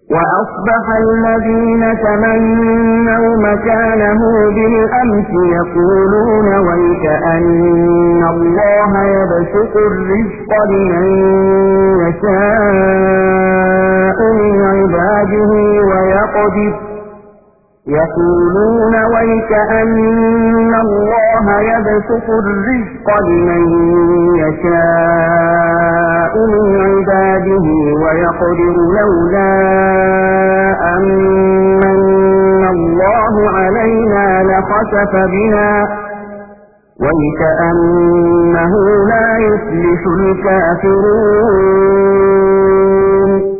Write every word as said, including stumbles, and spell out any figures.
وأصبح الذين تمنوا مكانه بالأمس يقولون ويكأن الله يبسط الرزق لمن يشاء من عباده ويقدر يقولون ويكأن الله يبسط الرزق لمن يشاء من عباده ويقدر لولا أمن الله علينا لخسف بنا ويكأنه لا يفلح الكافرون